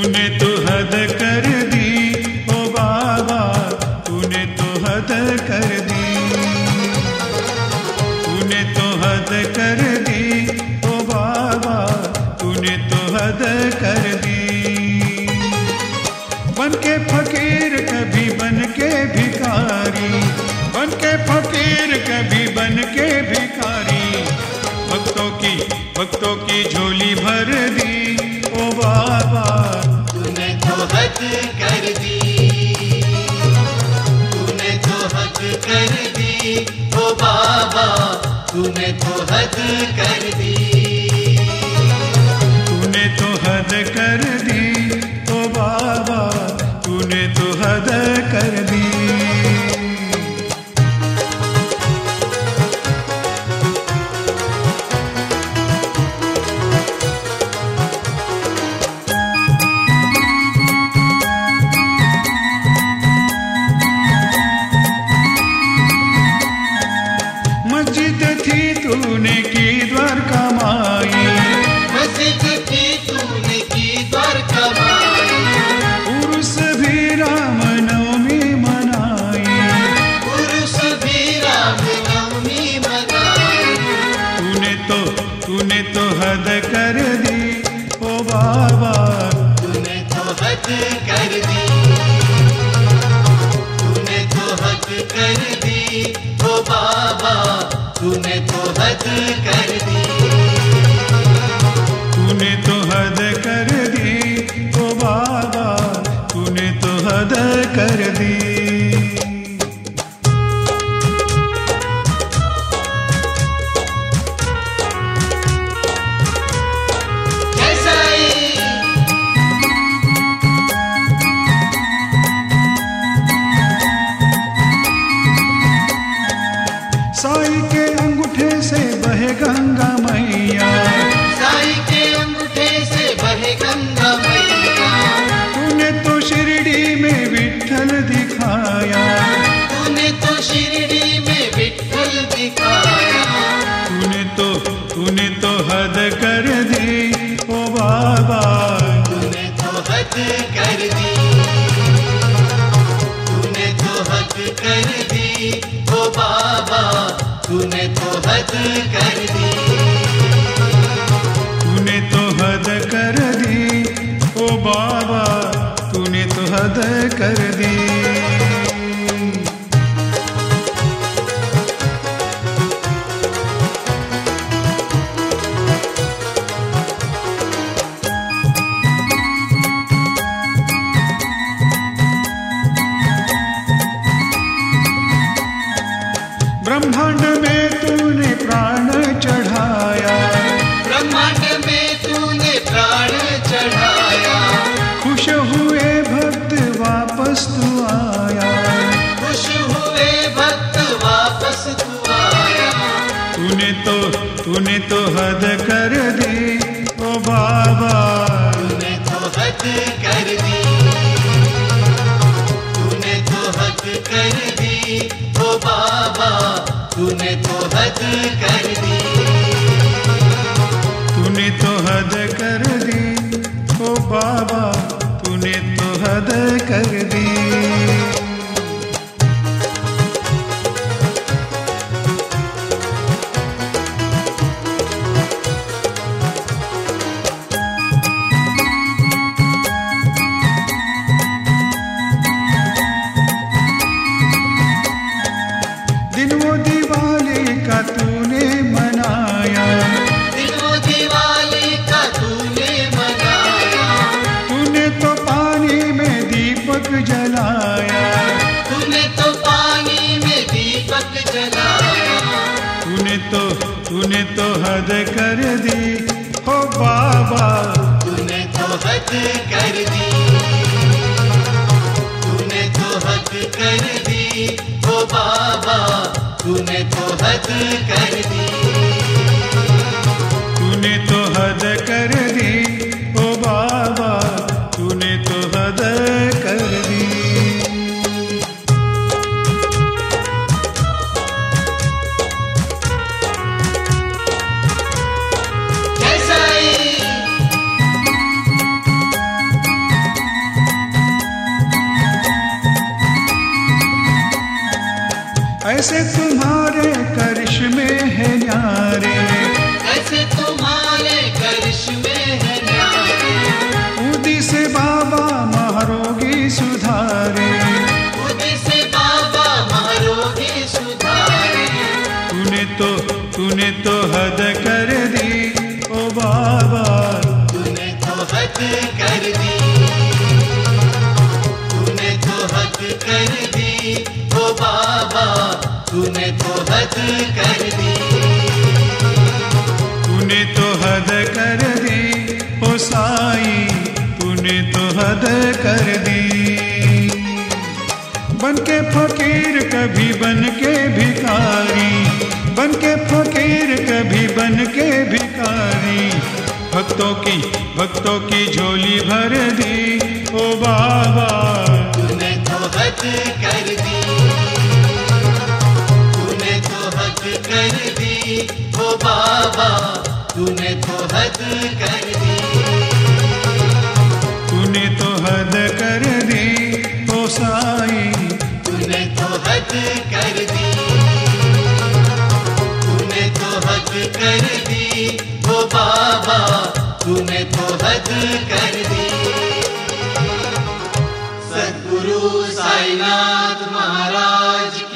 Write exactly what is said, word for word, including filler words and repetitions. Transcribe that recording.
तूने तो हद कर दी ओ बाबा, तूने तो हद कर दी, तूने तो हद कर दी ओ बाबा, तूने तो हद कर दी। बन के फकीर कभी बन के भिखारी, बन के फकीर कभी बन के भिखारी, भक्तों की भक्तों की झोली भर दी ओ बाबा, तूने तो हद कर दी, तूने तो हद कर दी ओ बाबा, तूने तो हद कर दी, तूने तो हद कर दी ओ बाबा, तूने तो हद कर दी। मस्जिद थी तूने की द्वारका माई, मस्जिद थी तूने की द्वारका माई, उर्स भी राम नवमी मनाई, उर्स भी राम नवमी मनाई, तूने तो तूने तो हद कर दी ओ बाबा, तूने तो हद कर दी, तूने तो हद कर दी ओ बाबा, तूने तो हद कर दी, तूने तो हद कर दी ओ बाबा, तूने तो हद कर दी। जय साईं। साई के अंगूठे से बहे गंगा मैया, साईं के अंगूठे से बहे गंगा मैया, तूने तो शिरडी में विठ्ठल दिखाया, तूने तो शिरडी में विठ्ठल दिखाया, तूने तो तूने तो हद कर दी ओ बाबा, तूने तो हद कर दी, तूने तो हद कर दी ओ बाबा, तूने तो हद कर दी, तूने तो हद कर दी ओ बाबा, तूने तो हद कर दी। ब्रह्मांड में तूने प्राण चढ़ाया, ब्रह्मांड में तूने प्राण चढ़ाया, खुश हुए भक्त वापस तू आया, खुश हुए भक्त वापस तू आया, तूने तो तूने तो हद कर दी ओ बाबा, तूने तो हद कर दी, तूने तो हद कर दी ओ बाबा, तूने तो हद कर दी, तूने तो हद कर दी ओ बाबा, तूने तो हद कर दी। दिन वो दिवाली का तूने मनाया, दिन वो दिवाली का तूने मनाया, तूने तो पानी में दीपक जलाया, तूने तो पानी में दीपक जलाया, तूने तो तूने तो हद कर दी हो बाबा, तूने तो हद कर दी, तूने तो हद कर दी ओ बाबा, तूने तो हद कर दी, तूने तो हद कर दी ओ बाबा, तूने तो हद कर दी। जय साईं। कैसे तुम्हारे करिश्मे है न्यारे, कैसे तुम्हारे करिश्मे है न्यारे। उदी से बाबा महारोगी सुधारे, उदी से बाबा महारोगी सुधारे। तूने तो तूने तो हद कर दी ओ बाबा, तूने तो हद कर दी, तूने तो हद कर दी ओ बाबा, तूने तो हद कर दी। तूने तो हद कर दी ओ साईं, तूने तो हद कर दी। बन के फकीर कभी बन के भिखारी, बन के फकीर कभी बन के भिखारी, भक्तों की भक्तों की झोली भर दी ओ बाबा। तूने तो हद कर दी, तूने तो हद कर दी ओ बाबा, तूने तो हद कर दी। तूने तो हद कर दी ओ साईं, तूने तो हद कर दी, तूने तो हद कर दी ओ बाबा, तूने तो हद कर दी। सद्गुरु साईनाथ महाराज